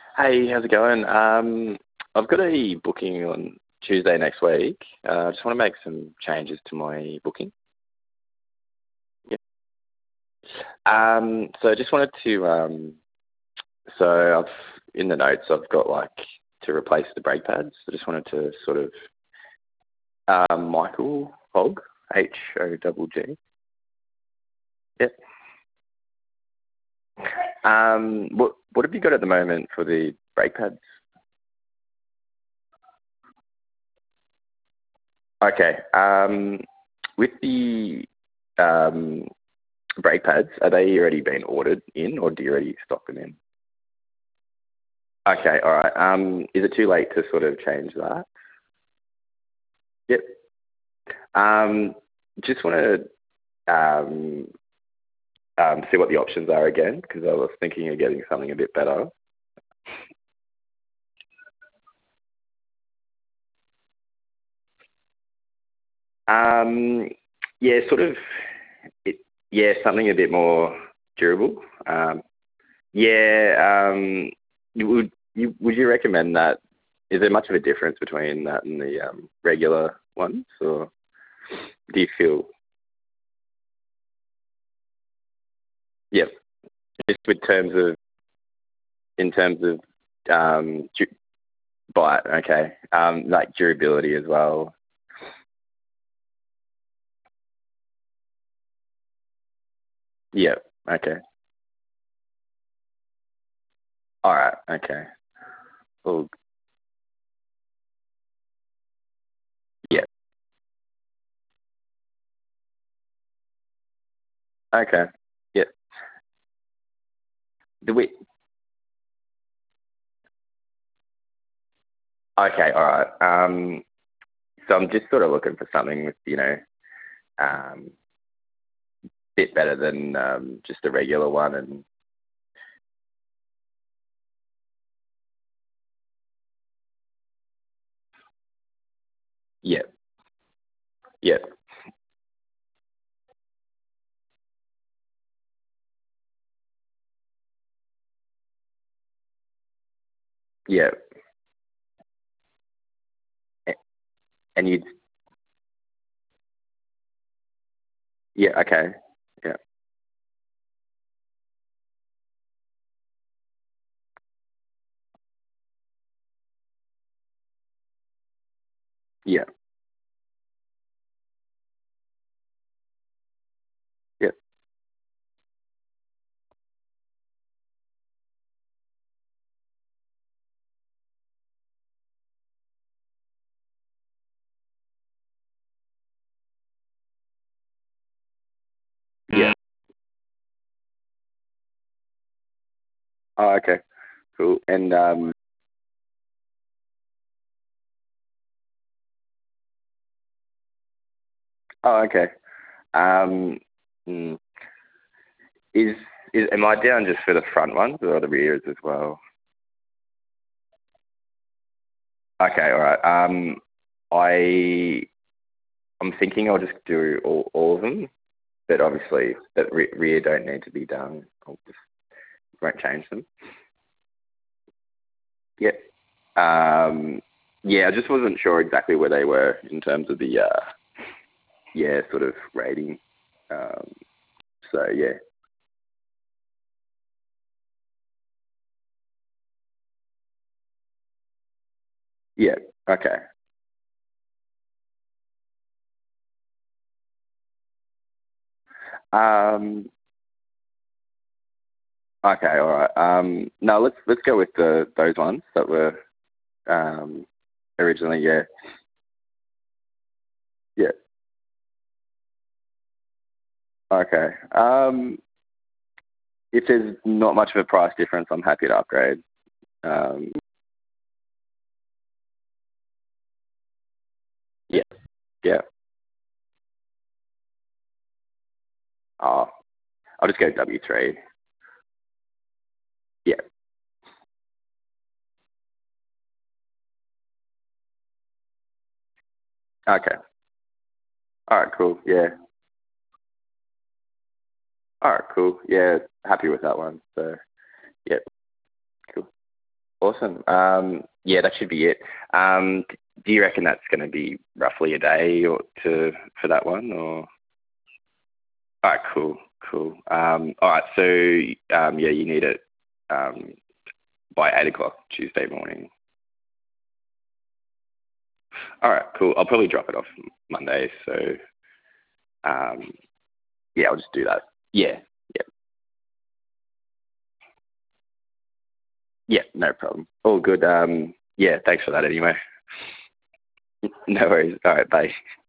Hey, how's it going? I've got a booking on Tuesday next week. I just want to make some changes to my booking. Yeah. So I just wanted to, I've in the notes I've got like to replace the brake pads. I just wanted to sort of, Michael Hogg, Hogg. Yep. What have you got at the moment for the brake pads? Okay. With the um, brake pads, are they already been ordered in, or do you already stock them in? Okay, all right. Is it too late to sort of change that? Yep. Um, just want to see what the options are again, because I was thinking of getting something a bit better. Um, yeah, sort of. It, yeah, something a bit more durable. Yeah. Would you recommend that? Is there much of a difference between that and the regular ones, or do you feel? Yep. Just in terms of bite, okay. Like durability as well. Yep. Okay. All right. Okay. Well, yeah. Okay. Yep. Do we? Okay. All right. So I'm just sort of looking for something with um, bit better than just a regular one, and yep. Yep. Yep. A- And you, yeah. Okay. Yeah. Yeah. Yep. Yeah. Oh, okay. Cool. And oh, okay. Um, mm, is am I down just for the front ones or the rears as well? Okay, all right. I I'm thinking I'll just do all of them, but obviously that rear don't need to be done. I'll just won't change them. Yep. Yeah, I just wasn't sure exactly where they were in terms of the yeah, sort of rating. Um, so yeah, yeah, okay. Um, okay, all right. No, let's go with those ones that were um, originally. Yeah, yeah. Okay. If there's not much of a price difference, I'm happy to upgrade. Um, yeah, yeah. Oh, I'll just go W3. Yeah. Okay. All right. Cool. Yeah. All right. Cool. Yeah. Happy with that one. So, yeah. Cool. Awesome. Yeah, that should be it. Do you reckon that's going to be roughly a day or for that one, or? All right, cool, cool. All right, so yeah, you need it um, by 8 o'clock Tuesday morning. All right, cool. I'll probably drop it off Monday, so um, yeah, I'll just do that. Yeah, yeah, yeah, no problem. All good. Yeah, thanks for that anyway. No worries. All right, bye.